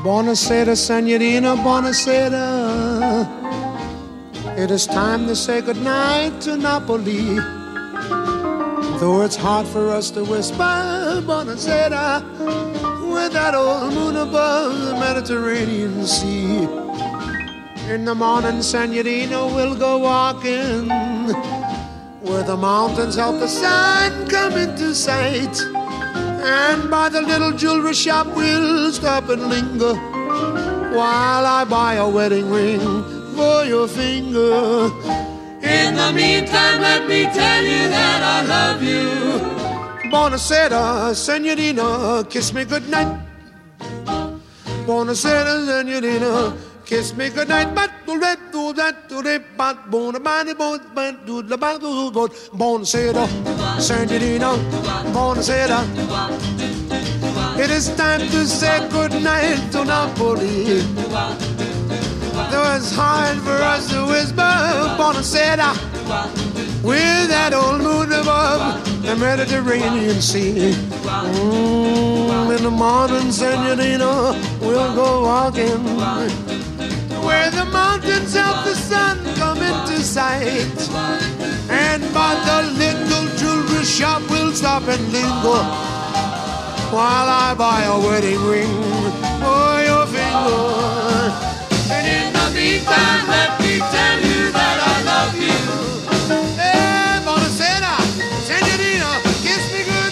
Buonasera, Signorina, buonasera. It is time to say goodnight to Napoli. Though it's hard for us to whisper buonasera with that old moon above the Mediterranean Sea. In the morning, Signorina, we'll go walking where the mountains help the sun come into sight. And by the little jewelry shop we'll stop and linger while I buy a wedding ring for your finger. In the meantime, let me tell you that I love you. Buonasera, Signorina, kiss me goodnight. Buonasera, Signorina, kiss me goodnight. Buonasera, Signorina, buonasera. It is time to say goodnight to Napoli. Though it's hard for us to whisper buonasera with that old moon above the Mediterranean Sea. In the morning, Signorina, we'll go walking where the mountains help the sun come into sight. And by the little jewelry shop we'll stop and linger while I buy a wedding ring for your finger. And in the meantime, let me tell you that I love you. Hey, buonasera, Signorina, kiss me good.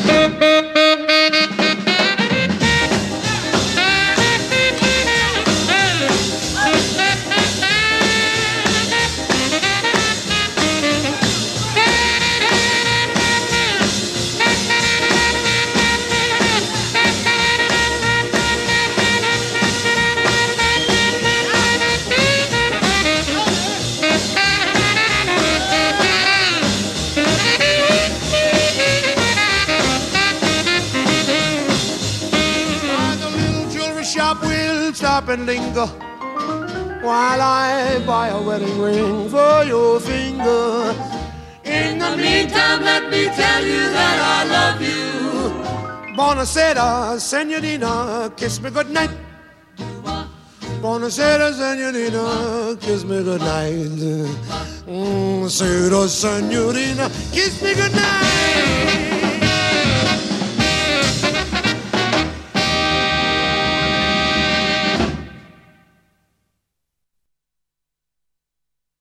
Stop and linger while I buy a wedding ring for your finger. In the meantime, let me tell you that I love you. Buonasera, Signorina, kiss me goodnight. Buonasera, Signorina, kiss me goodnight. Buonasera, Signorina, kiss me goodnight.